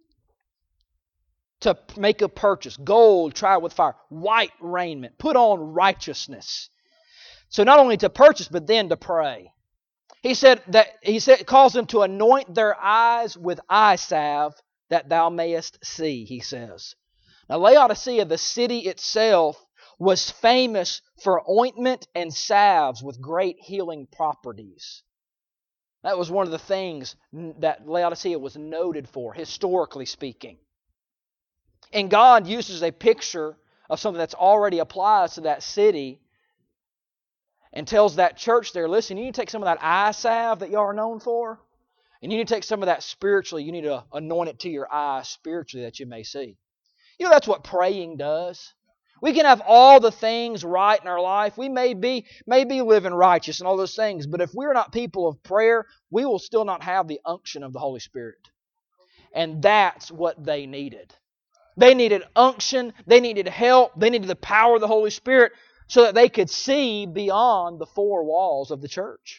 to make a purchase. Gold tried with fire. White raiment. Put on righteousness. So not only to purchase, but then to pray. He calls them to anoint their eyes with eye salve that thou mayest see, he says. Now Laodicea, the city itself, was famous for ointment and salves with great healing properties. That was one of the things that Laodicea was noted for, historically speaking. And God uses a picture of something that's already applies to that city and tells that church there, listen, you need to take some of that eye salve that y'all are known for, and you need to take some of that spiritually. You need to anoint it to your eyes spiritually that you may see. You know, that's what praying does. We can have all the things right in our life. We may be living righteous and all those things, but if we're not people of prayer, we will still not have the unction of the Holy Spirit. And that's what they needed. They needed unction, they needed help, they needed the power of the Holy Spirit so that they could see beyond the four walls of the church.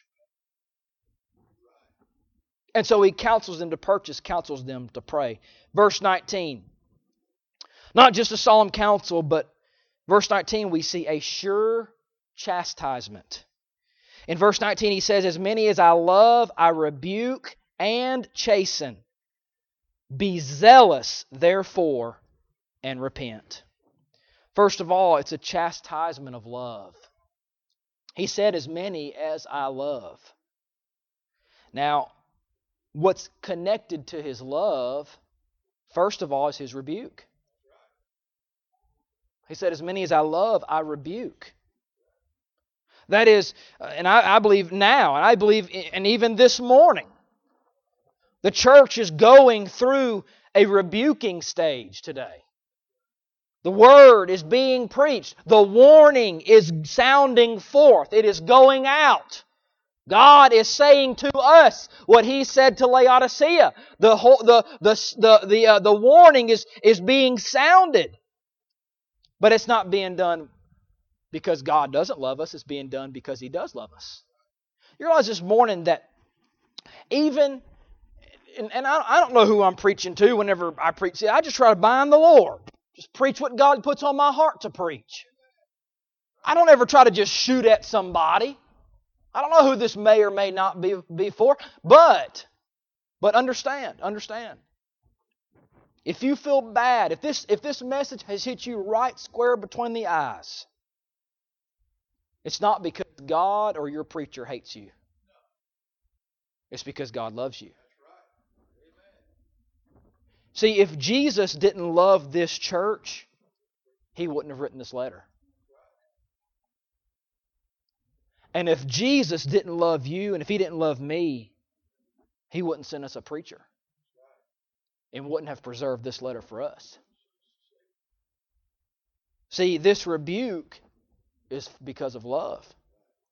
And so He counsels them to purchase, counsels them to pray. Verse 19. Not just a solemn counsel, but verse 19 we see a sure chastisement. In verse 19 he says, as many as I love, I rebuke and chasten. Be zealous, therefore, and repent. First of all, it's a chastisement of love. He said, as many as I love. Now, what's connected to His love, first of all, is His rebuke. He said, as many as I love, I rebuke. That is, and I believe now, and I believe, and even this morning, the church is going through a rebuking stage today. The Word is being preached. The warning is sounding forth. It is going out. God is saying to us what He said to Laodicea. The warning is being sounded. But it's not being done because God doesn't love us. It's being done because He does love us. You realize this morning that even, and I don't know who I'm preaching to whenever I preach. I just try to bind the Lord. Just preach what God puts on my heart to preach. I don't ever try to just shoot at somebody. I don't know who this may or may not be for, but understand. If you feel bad, if this message has hit you right square between the eyes, it's not because God or your preacher hates you. It's because God loves you. See, if Jesus didn't love this church, He wouldn't have written this letter. And if Jesus didn't love you, and if He didn't love me, He wouldn't send us a preacher. And wouldn't have preserved this letter for us. See, this rebuke is because of love.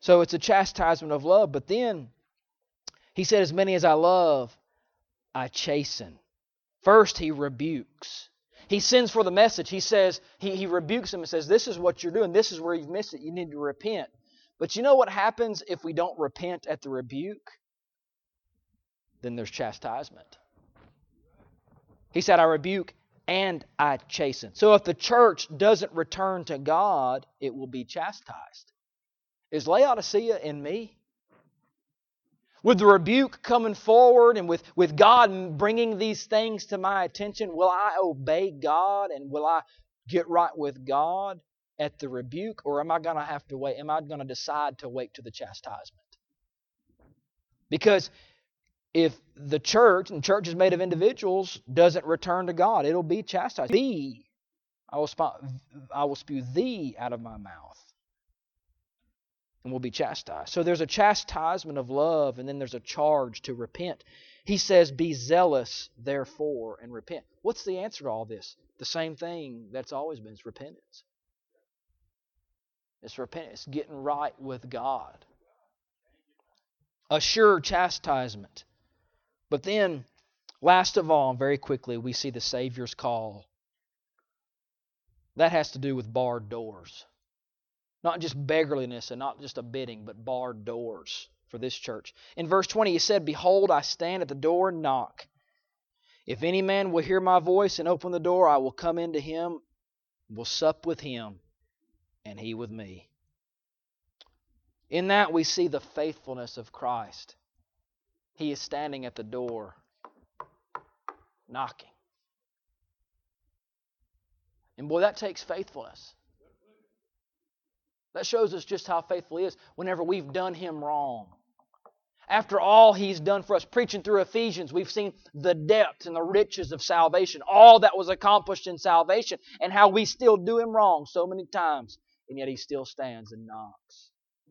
So it's a chastisement of love. But then he said, as many as I love, I chasten. First, he rebukes. He sends for the message. He says, he rebukes them and says, this is what you're doing. This is where you've missed it. You need to repent. But you know what happens if we don't repent at the rebuke? Then there's chastisement. He said, I rebuke and I chasten. So if the church doesn't return to God, it will be chastised. Is Laodicea in me? With the rebuke coming forward and with God bringing these things to my attention, will I obey God and will I get right with God at the rebuke? Or am I going to have to wait? Am I going to decide to wait to the chastisement? Because if the church, and church is made of individuals, doesn't return to God, it'll be chastised. I will spew thee out of my mouth. And will be chastised. So there's a chastisement of love, and then there's a charge to repent. He says, be zealous, therefore, and repent. What's the answer to all this? The same thing that's always been. It's repentance. It's repentance. It's getting right with God. A sure chastisement. But then, last of all, very quickly, we see the Savior's call. That has to do with barred doors. Not just beggarliness and not just a bidding, but barred doors for this church. In verse 20, he said, behold, I stand at the door and knock. If any man will hear my voice and open the door, I will come into him, will sup with him, and he with me. In that we see the faithfulness of Christ. He is standing at the door, knocking. And boy, that takes faithfulness. That shows us just how faithful He is whenever we've done Him wrong. After all He's done for us, preaching through Ephesians, we've seen the depth and the riches of salvation, all that was accomplished in salvation, and how we still do Him wrong so many times, and yet He still stands and knocks.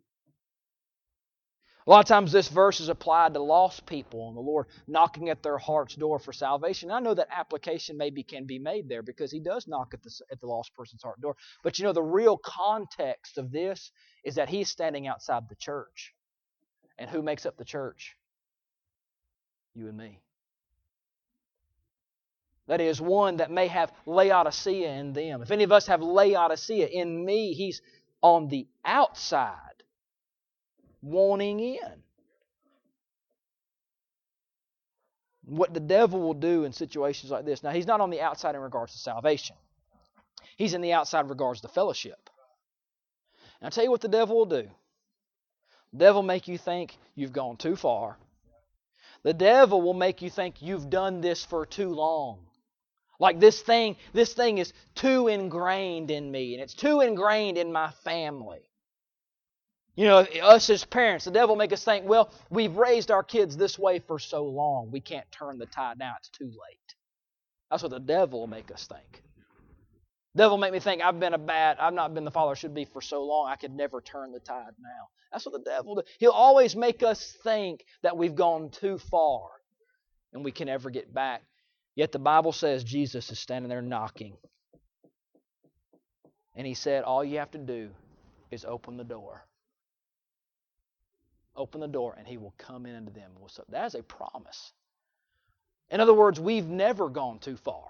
A lot of times this verse is applied to lost people and the Lord knocking at their heart's door for salvation. I know that application maybe can be made there because He does knock at the lost person's heart door. But you know, the real context of this is that He's standing outside the church. And who makes up the church? You and me. That is, one that may have Laodicea in them. If any of us have Laodicea in me, he's on the outside, wanting in. What the devil will do in situations like this. Now, he's not on the outside in regards to salvation. He's in the outside in regards to fellowship. And I'll tell you what the devil will do. The devil will make you think you've gone too far. The devil will make you think you've done this for too long. Like this thing is too ingrained in me, and it's too ingrained in my family. You know, us as parents, the devil will make us think, well, we've raised our kids this way for so long, we can't turn the tide now, it's too late. That's what the devil will make us think. The devil will make me think I've not been the father I should be for so long, I could never turn the tide now. That's what the devil will do. He'll always make us think that we've gone too far and we can never get back. Yet the Bible says Jesus is standing there knocking. And He said, all you have to do is open the door. Open the door and He will come in unto them. That is a promise. In other words, we've never gone too far.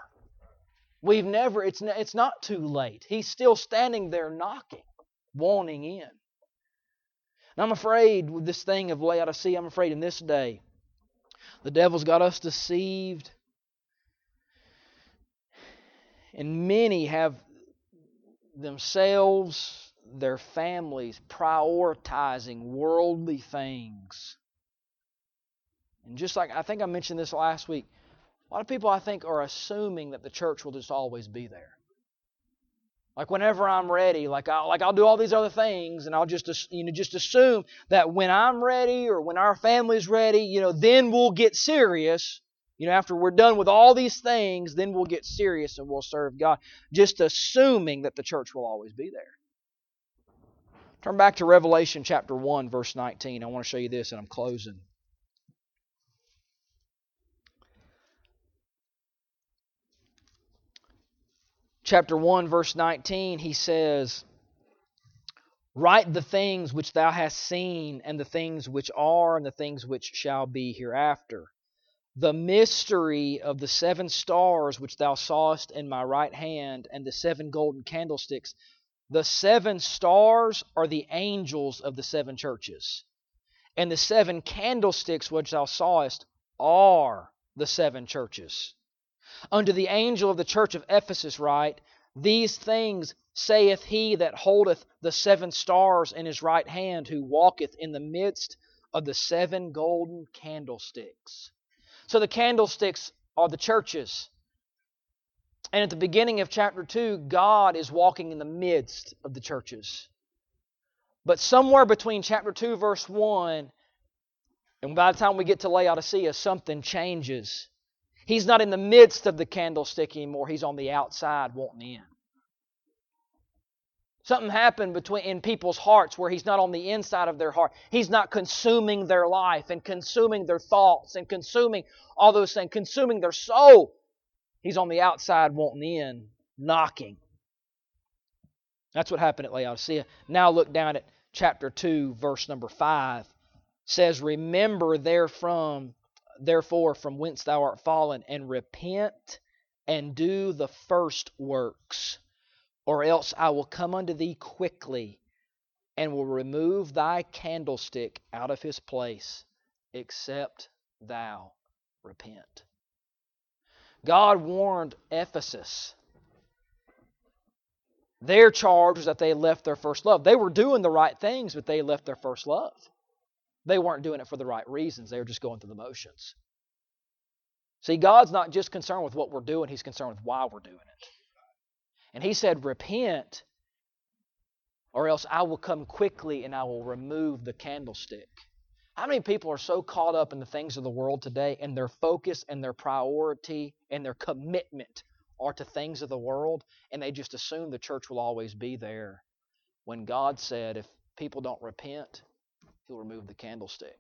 It's not too late. He's still standing there knocking, wanting in. And I'm afraid with this thing of Laodicea, I'm afraid in this day, the devil's got us deceived. And many have themselves, their families, prioritizing worldly things. And just like, I think I mentioned this last week, a lot of people I think are assuming that the church will just always be there. Like whenever I'm ready, I'll do all these other things, and I'll just assume that when I'm ready or when our family's ready, then we'll get serious. After we're done with all these things, then we'll get serious and we'll serve God. Just assuming that the church will always be there. Turn back to Revelation chapter 1, verse 19. I want to show you this, and I'm closing. Chapter 1, verse 19, he says, Write the things which thou hast seen, and the things which are, and the things which shall be hereafter. The mystery of the 7 stars which thou sawest in my right hand, and the 7 golden candlesticks. The 7 stars are the angels of the 7 churches. And the 7 candlesticks which thou sawest are the 7 churches. Unto the angel of the church of Ephesus write, These things saith he that holdeth the 7 stars in his right hand, who walketh in the midst of the 7 golden candlesticks. So the candlesticks are the churches. And at the beginning of chapter 2, God is walking in the midst of the churches. But somewhere between chapter 2, verse 1, and by the time we get to Laodicea, something changes. He's not in the midst of the candlestick anymore. He's on the outside wanting in. Something happened in people's hearts where He's not on the inside of their heart. He's not consuming their life and consuming their thoughts and consuming all those things, consuming their soul. He's on the outside wanting in, knocking. That's what happened at Laodicea. Now look down at chapter 2, verse number 5. It says, Remember therefore from whence thou art fallen, and repent and do the first works, or else I will come unto thee quickly, and will remove thy candlestick out of his place, except thou repent. God warned Ephesus. Their charge was that they left their first love. They were doing the right things, but they left their first love. They weren't doing it for the right reasons. They were just going through the motions. See, God's not just concerned with what we're doing. He's concerned with why we're doing it. And He said, Repent, or else I will come quickly and I will remove the candlestick. How many people are so caught up in the things of the world today, and their focus and their priority and their commitment are to things of the world, and they just assume the church will always be there, when God said if people don't repent, He'll remove the candlestick.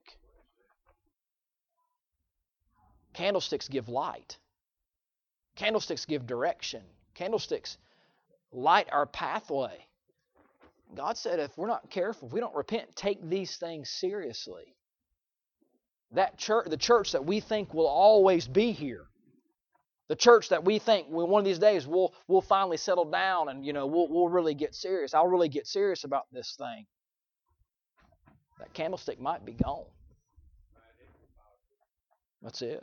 Candlesticks give light. Candlesticks give direction. Candlesticks light our pathway. God said if we're not careful, if we don't repent, take these things seriously, that church, the church that we think will always be here, the church that we think one of these days we'll finally settle down and we'll really get serious. I'll really get serious about this thing. That candlestick might be gone. That's it.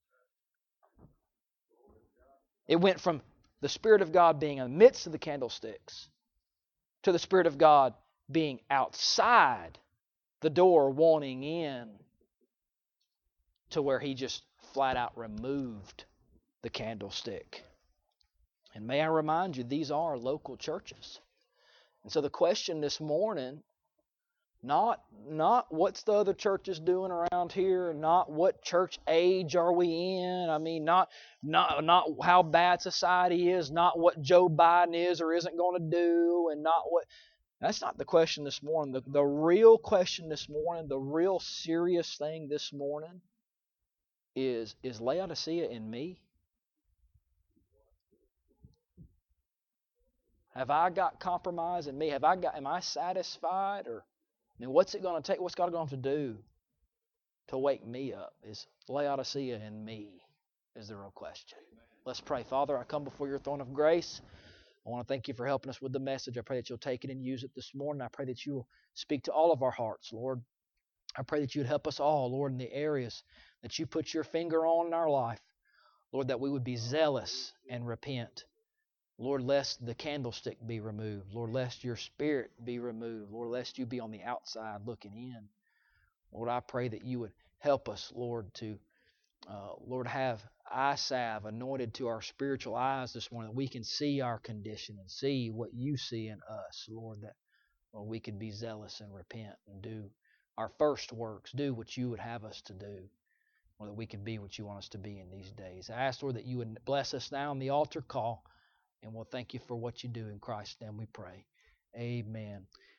It went from the Spirit of God being in the midst of the candlesticks to the Spirit of God being outside the door wanting in, to where He just flat out removed the candlestick. And may I remind you, these are local churches. And so the question this morning, not what's the other churches doing around here, not what church age are we in, I mean, not how bad society is, not what Joe Biden is or isn't going to do, and not what... That's not the question this morning. The real question this morning, the real serious thing this morning is Laodicea in me? Have I got compromise in me? Am I satisfied? Or what's it going to take? What's God going to have to do to wake me up? Is Laodicea in me? Is the real question. Let's pray. Father, I come before your throne of grace. I want to thank you for helping us with the message. I pray that you'll take it and use it this morning. I pray that you will speak to all of our hearts, Lord. I pray that you'd help us all, Lord, in the areas that you put your finger on in our life. Lord, that we would be zealous and repent. Lord, lest the candlestick be removed. Lord, lest your Spirit be removed. Lord, lest you be on the outside looking in. Lord, I pray that you would help us, Lord, to Lord, have eye salve anointed to our spiritual eyes this morning, that we can see our condition and see what you see in us, Lord, that Lord, we can be zealous and repent and do our first works, do what you would have us to do, or that we can be what you want us to be in these days. I ask, Lord, that you would bless us now on the altar call, and we'll thank you for what you do. In Christ's name we pray. Amen.